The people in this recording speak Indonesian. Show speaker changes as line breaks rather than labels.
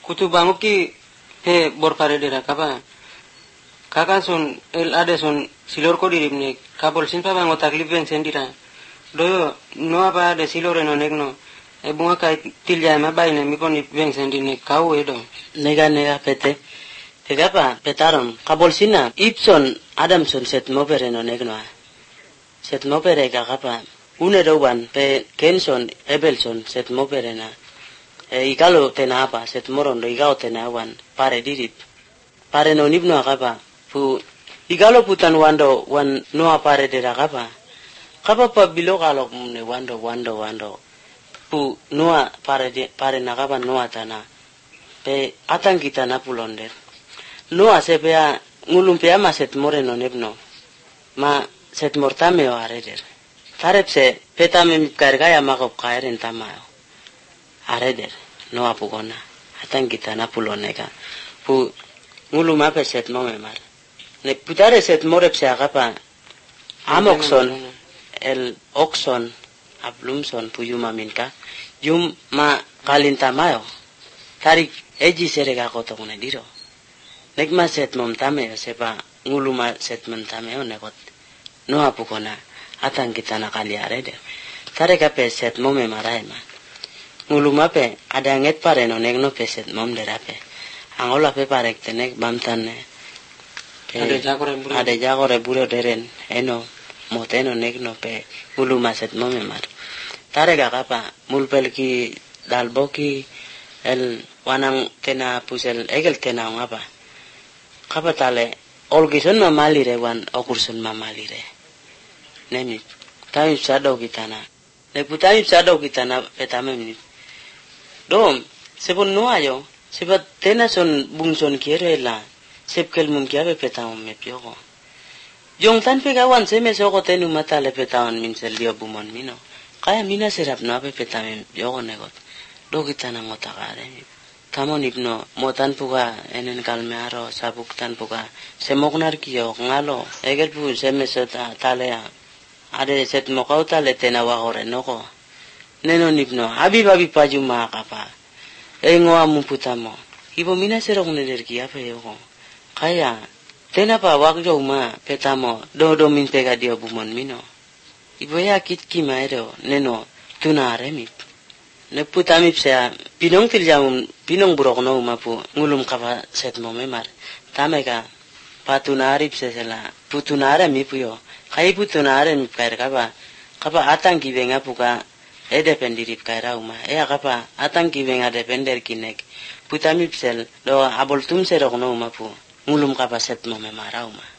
kutu banguki he borpare dera kapa kakan son el ade son silor ko diribne kapol sinpa bango taklif ben sendira do no apa de silore no negno e bunga kai tilja ma baine mi poni ben sendine kau edo
nega pete tegapa petaron kapol sina Ipson Adamson set mopere no negno set mopere kapa une doban pe Kenson Ebelson set mopere na igalo tena apa set moron do igao tena wan pare dirip pare no nibno kapa pu igalo putan wando wan no apare dera kapa pa bilo kalau mune wando pu noa pare na kapa noa tana pe atang kita na pulonder noa sepea ngulum pe ama set more no nebno ma set mortame o areder tarepse petame mipkarga ya makop kairen tamayo areder noa pukona atang kita na puloneka pu ngulum apa set mo memar ne putare set more pse akapa amokson el oxon ablumson puyuma minka yum ma kalinta mayo tarik eji serega kotongune diro nekma set mom tame sepa nguluma set mentame onekot no apukona atang kita nakali arede tareka pe set mom maraima nguluma pe ada nget pare no negno pe set mom derape angola pe parek tenek bamtane ada jagore buro deren eno moteno negno pe nguluma set mom mar tarega kapa mulpel ki dalboki el wanang tena pusel egel tena ngapa kapa tale olgison mamalire wan okurson mamalire nemi tawi sado kitana ne putawi sado kitana petame mi dom sebon noayo sebat tena son bungson kirela sepkel mum kiabe petamo me pioko jong tan pe gawan seme soko tenu mata le petawan min selio bumon mino kaya mina serap na pe petame pioko negot do kitana ngotakare kamon ibno motan puga enen kalmearo sabuk tan puga semoknar kiyo ngalo egel pu semesota talea ade set mokauta le tena wagore noko neno nibno abi pajuma kapa ngoa mumputamo ibo mina serok nederki apa yoko kaya tena pa wagjo ma petamo do min pega dia bumon mino ibo ya kitki maero neno tunare mit neputami psa pinong tiljam pinong burokno mapu ngulum kapa set mo memar tameka patunari psa sela putunare mi puyo kai putunare mi kair kapa atang kibenga puka dependirip kaira uma kapa atang kibenga depender kinek putami psel do abol tum serokno mapu ngulum kapa set mo memara uma